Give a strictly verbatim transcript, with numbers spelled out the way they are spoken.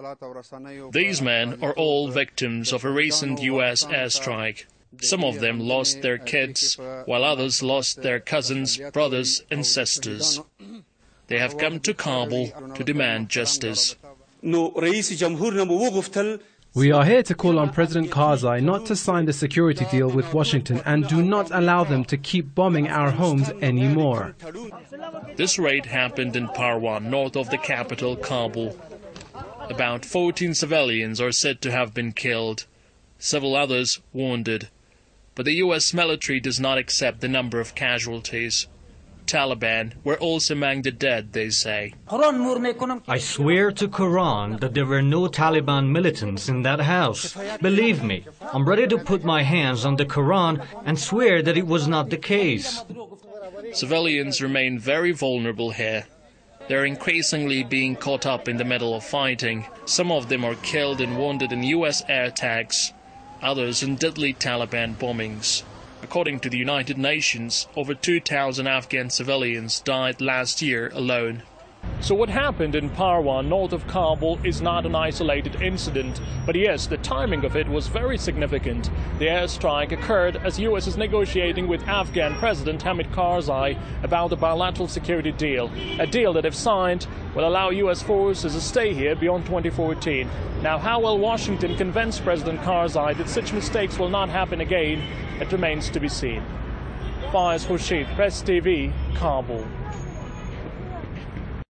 These men are all victims of a recent U S airstrike. Some of them lost their kids, while others lost their cousins, brothers and sisters. They have come to Kabul to demand justice. We are here to call on President Karzai not to sign the security deal with Washington and do not allow them to keep bombing our homes anymore. This raid happened in Parwan, north of the capital, Kabul. About fourteen civilians are said to have been killed, several others wounded. But the U S military does not accept the number of casualties. Taliban were also among the dead, they say. I swear to Quran that there were no Taliban militants in that house. Believe me, I'm ready to put my hands on the Quran and swear that it was not the case. Civilians remain very vulnerable here. They're increasingly being caught up in the middle of fighting. Some of them are killed and wounded in U S air attacks, others in deadly Taliban bombings. According to the United Nations, over two thousand Afghan civilians died last year alone. So what happened in Parwan, north of Kabul, is not an isolated incident. But yes, the timing of it was very significant. The airstrike occurred as U S is negotiating with Afghan President Hamid Karzai about a bilateral security deal. A deal that, if signed, will allow U S forces to stay here beyond twenty fourteen. Now, how will Washington convince President Karzai that such mistakes will not happen again? It remains to be seen. Faiz Khurshid, Press T V, Kabul.